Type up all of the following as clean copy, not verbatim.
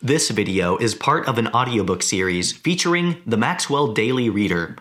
This video is part of an audiobook series featuring the Maxwell Daily Reader,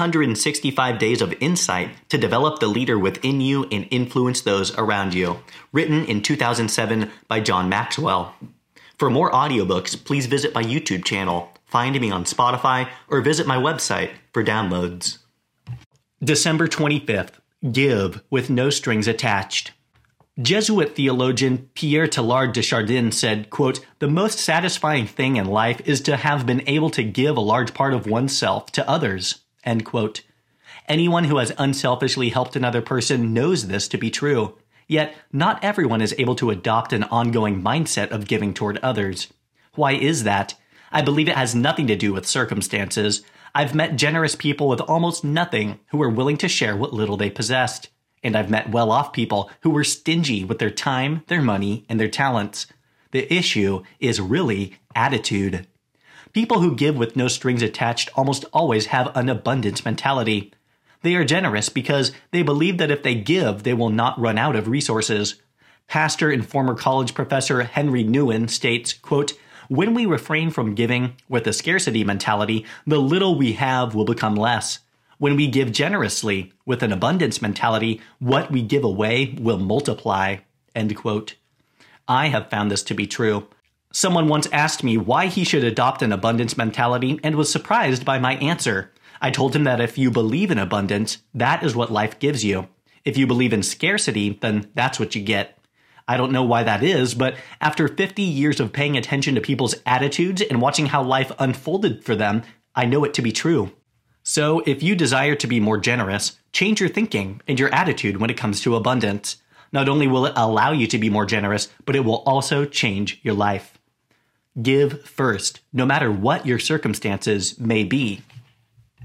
365 Days of Insight to Develop the Leader Within You and Influence Those Around You, written in 2007 by John Maxwell. For more audiobooks, please visit my YouTube channel, find me on Spotify, or visit my website for downloads. December 25th. Give with no strings attached. Jesuit theologian Pierre Teilhard de Chardin said, quote, "The most satisfying thing in life is to have been able to give a large part of oneself to others." End quote. Anyone who has unselfishly helped another person knows this to be true. Yet, not everyone is able to adopt an ongoing mindset of giving toward others. Why is that? I believe it has nothing to do with circumstances. I've met generous people with almost nothing who were willing to share what little they possessed. And I've met well-off people who were stingy with their time, their money, and their talents. The issue is really attitude. People who give with no strings attached almost always have an abundance mentality. They are generous because they believe that if they give, they will not run out of resources. Pastor and former college professor Henry Nouwen states, quote, "When we refrain from giving with a scarcity mentality, the little we have will become less. When we give generously with an abundance mentality, what we give away will multiply." End quote. I have found this to be true. Someone once asked me why he should adopt an abundance mentality and was surprised by my answer. I told him that if you believe in abundance, that is what life gives you. If you believe in scarcity, then that's what you get. I don't know why that is, but after 50 years of paying attention to people's attitudes and watching how life unfolded for them, I know it to be true. So, if you desire to be more generous, change your thinking and your attitude when it comes to abundance. Not only will it allow you to be more generous, but it will also change your life. Give first, no matter what your circumstances may be.